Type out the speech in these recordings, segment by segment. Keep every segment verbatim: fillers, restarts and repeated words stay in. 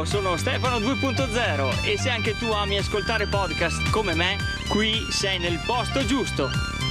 Ciao, sono Stefano due punto zero e se anche tu ami ascoltare podcast come me, qui sei nel posto giusto.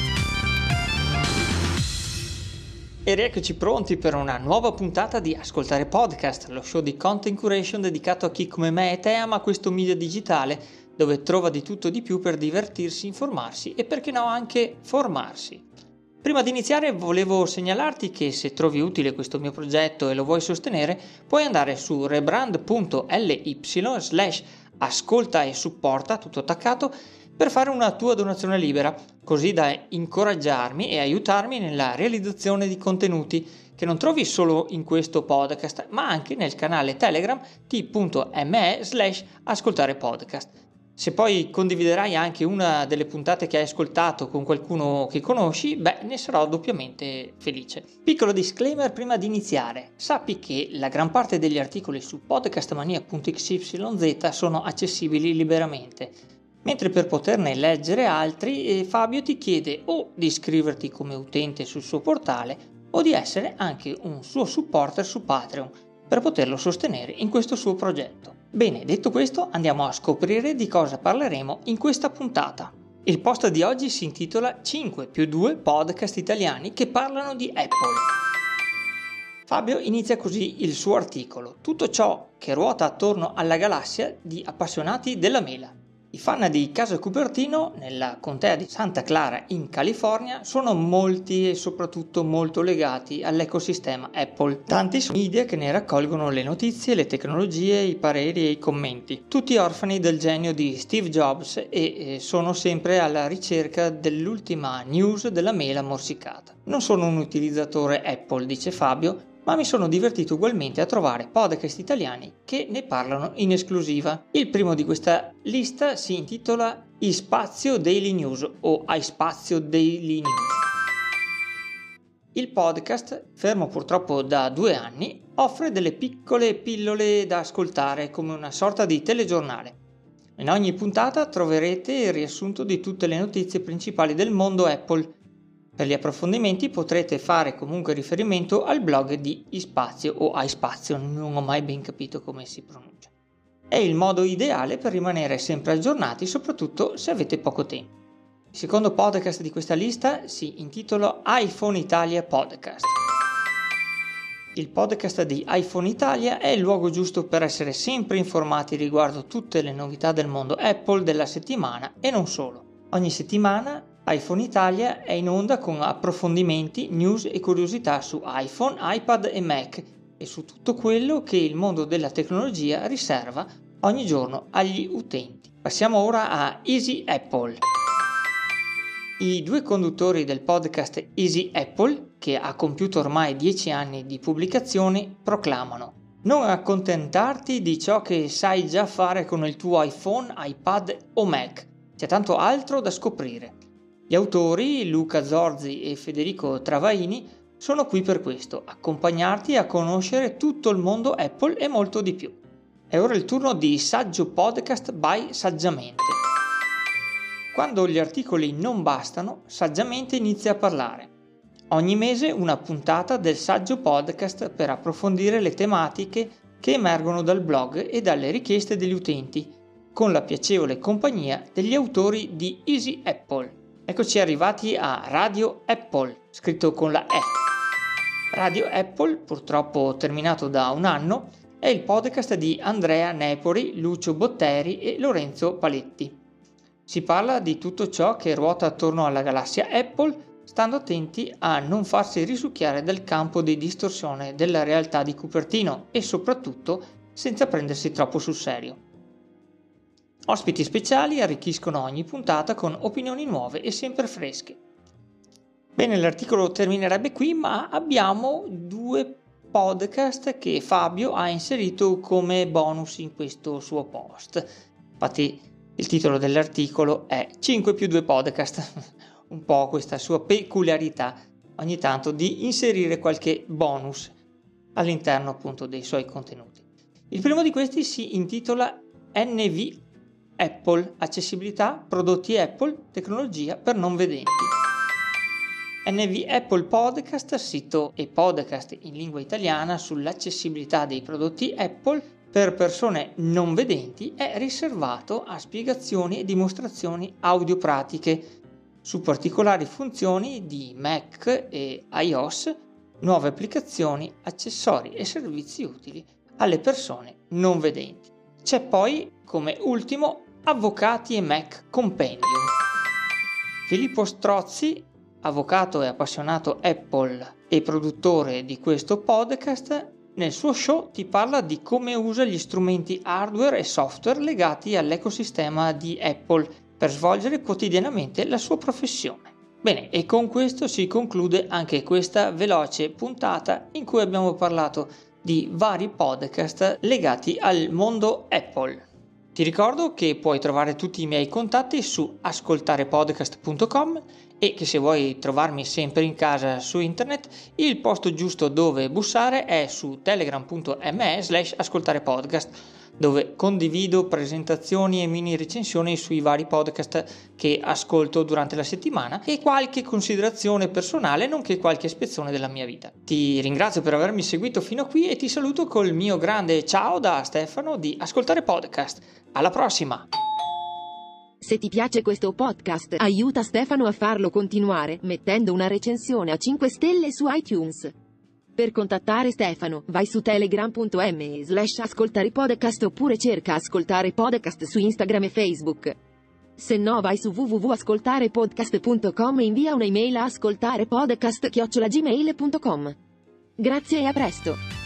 E rieccoci pronti per una nuova puntata di Ascoltare Podcast, lo show di content curation dedicato a chi come me e te ama questo media digitale dove trova di tutto e di più per divertirsi, informarsi e perché no anche formarsi. Prima di iniziare volevo segnalarti che se trovi utile questo mio progetto e lo vuoi sostenere puoi andare su rebrand punto ly slash ascolta e supporta tutto attaccato per fare una tua donazione libera, così da incoraggiarmi e aiutarmi nella realizzazione di contenuti che non trovi solo in questo podcast, ma anche nel canale Telegram t.me slash ascoltare podcast. Se poi condividerai anche una delle puntate che hai ascoltato con qualcuno che conosci, beh, ne sarò doppiamente felice. Piccolo disclaimer prima di iniziare. Sappi che la gran parte degli articoli su podcastmania punto x y z sono accessibili liberamente. Mentre per poterne leggere altri, eh, Fabio ti chiede o di iscriverti come utente sul suo portale o di essere anche un suo supporter su Patreon per poterlo sostenere in questo suo progetto. Bene, detto questo, andiamo a scoprire di cosa parleremo in questa puntata. Il post di oggi si intitola cinque più due podcast italiani che parlano di Apple. Fabio inizia così il suo articolo: tutto ciò che ruota attorno alla galassia di appassionati della mela. I fan di Casa Cupertino, nella contea di Santa Clara in California, sono molti e soprattutto molto legati all'ecosistema Apple. Tanti sono i media che ne raccolgono le notizie, le tecnologie, i pareri e i commenti. Tutti orfani del genio di Steve Jobs e sono sempre alla ricerca dell'ultima news della mela morsicata. Non sono un utilizzatore Apple, dice Fabio, ma mi sono divertito ugualmente a trovare podcast italiani che ne parlano in esclusiva. Il primo di questa lista si intitola iSpazio Daily News o iSpazio Daily News. Il podcast, fermo purtroppo da due anni, offre delle piccole pillole da ascoltare come una sorta di telegiornale. In ogni puntata troverete il riassunto di tutte le notizie principali del mondo Apple. Per gli approfondimenti potrete fare comunque riferimento al blog di iSpazio o iSpazio, non ho mai ben capito come si pronuncia. È il modo ideale per rimanere sempre aggiornati, soprattutto se avete poco tempo. Il secondo podcast di questa lista si intitola iPhone Italia Podcast. Il podcast di iPhone Italia è il luogo giusto per essere sempre informati riguardo tutte le novità del mondo Apple della settimana e non solo. Ogni settimana iPhone Italia è in onda con approfondimenti, news e curiosità su iPhone, iPad e Mac e su tutto quello che il mondo della tecnologia riserva ogni giorno agli utenti. Passiamo ora a Easy Apple. I due conduttori del podcast Easy Apple, che ha compiuto ormai dieci anni di pubblicazioni, proclamano: non accontentarti di ciò che sai già fare con il tuo iPhone, iPad o Mac, c'è tanto altro da scoprire. Gli autori, Luca Zorzi e Federico Travaini, sono qui per questo, accompagnarti a conoscere tutto il mondo Apple e molto di più. È ora il turno di Saggio Podcast by Saggiamente. Quando gli articoli non bastano, Saggiamente inizia a parlare. Ogni mese una puntata del Saggio Podcast per approfondire le tematiche che emergono dal blog e dalle richieste degli utenti, con la piacevole compagnia degli autori di Easy Apple. Eccoci arrivati a Radio Apple, scritto con la E. Radio Apple, purtroppo terminato da un anno, è il podcast di Andrea Nepori, Lucio Botteri e Lorenzo Paletti. Si parla di tutto ciò che ruota attorno alla galassia Apple, stando attenti a non farsi risucchiare dal campo di distorsione della realtà di Cupertino e soprattutto senza prendersi troppo sul serio. Ospiti speciali arricchiscono ogni puntata con opinioni nuove e sempre fresche. Bene, l'articolo terminerebbe qui, ma abbiamo due podcast che Fabio ha inserito come bonus in questo suo post. Infatti il titolo dell'articolo è cinque più due podcast, un po' questa sua peculiarità ogni tanto di inserire qualche bonus all'interno appunto dei suoi contenuti. Il primo di questi si intitola N V Apple, accessibilità, prodotti Apple, tecnologia per non vedenti. N V Apple Podcast, sito e podcast in lingua italiana sull'accessibilità dei prodotti Apple, per persone non vedenti è riservato a spiegazioni e dimostrazioni audiopratiche su particolari funzioni di Mac e iOS, nuove applicazioni, accessori e servizi utili alle persone non vedenti. C'è poi, come ultimo, Avvocati e Mac Compendium. Filippo Strozzi, avvocato e appassionato Apple e produttore di questo podcast, nel suo show ti parla di come usa gli strumenti hardware e software legati all'ecosistema di Apple per svolgere quotidianamente la sua professione. Bene, e con questo si conclude anche questa veloce puntata in cui abbiamo parlato di vari podcast legati al mondo Apple. Ti ricordo che puoi trovare tutti i miei contatti su ascoltarepodcast punto com e che se vuoi trovarmi sempre in casa su internet, il posto giusto dove bussare è su telegram punto me slash ascoltarepodcast, dove condivido presentazioni e mini recensioni sui vari podcast che ascolto durante la settimana e qualche considerazione personale nonché qualche ispezione della mia vita. Ti ringrazio per avermi seguito fino a qui e ti saluto col mio grande ciao da Stefano di Ascoltare Podcast. Alla prossima! Se ti piace questo podcast, aiuta Stefano a farlo continuare mettendo una recensione a cinque stelle su iTunes. Per contattare Stefano, vai su telegram punto me slash ascoltare podcast oppure cerca Ascoltare Podcast su Instagram e Facebook. Se no vai su w w w punto ascoltarepodcast punto com e invia un'email a ascoltarepodcast chiocciola gmail punto com. Grazie e a presto!